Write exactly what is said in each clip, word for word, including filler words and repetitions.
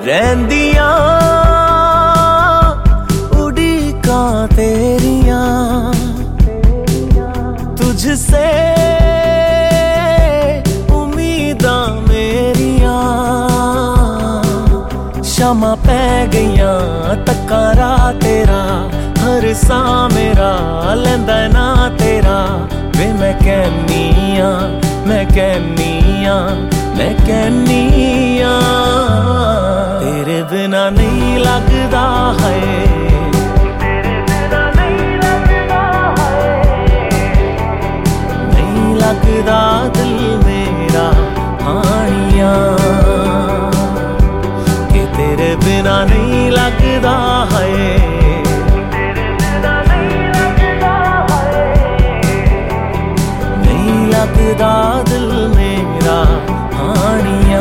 रहंदियां उड़ीकां तेरियां तुझसे उम्मीदां मेरियां शामां पै गईयां तक्कां राह तेरा हर सा मेरा लैंदा ना तेरा वे मैं कहनिया मैं कहनिया मैं कहनिया तेरे बिना नहीं लगदा है तेरे बिना नहीं लगदा है नहीं लगदा दिल मेरा हानिया कि तेरे बिना नहीं लगदा है तेरे बिना नहीं लगदा है नहीं लगदा दिल मेरा हानिया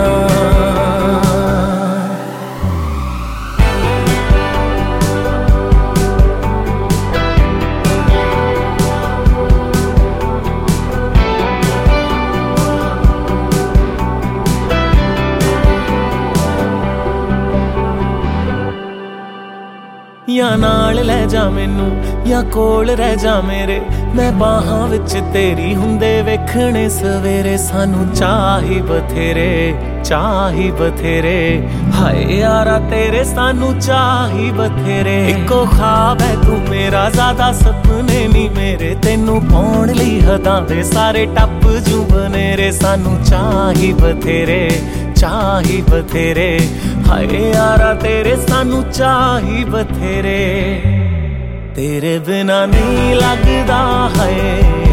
या नाल लै जा मैनू या कोल रह जा मेरे मैं बाहां विच तेरी हुंदे वेखणे सवेरे सानू चाही बथेरे चाही बथेरे हाय यारा तेरे सानू चाही बथेरे इको ख्वाब है तू मेरा ज्यादा सपने नी मेरे तेनू पाउण लई हदां दे सारे टप जू बनेरे सानू चाही बथेरे चाही बथेरे हाय यारा तेरे सानू चाही बथेरे तेरे बिना नहीं लगदा है।